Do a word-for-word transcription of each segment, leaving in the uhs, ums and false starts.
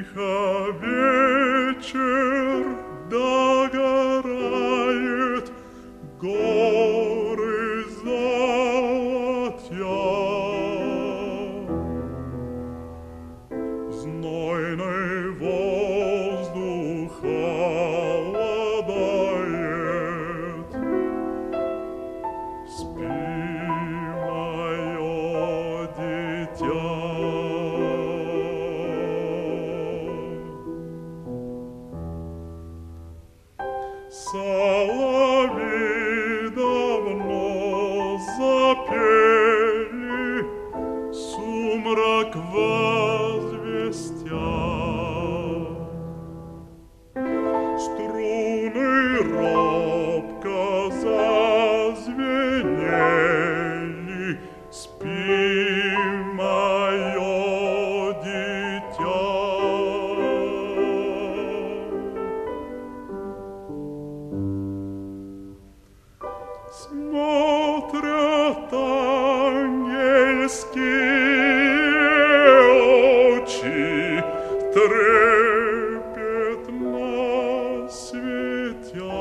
Тихо вечер догорает, горы золотя. Знойный воздух холодает. Спи, мое дитя. Соловьи давно запели, сумрак возвестя. Струны робко зазвенели. Спи, мое дитя. Смотрят ангельские очи, трепетно светя.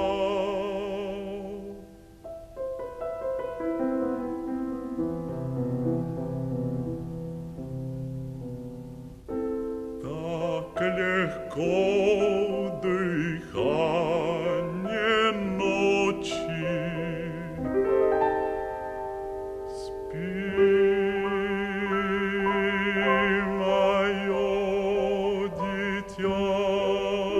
Так легко дыхание ночи. Спи, мое дитя.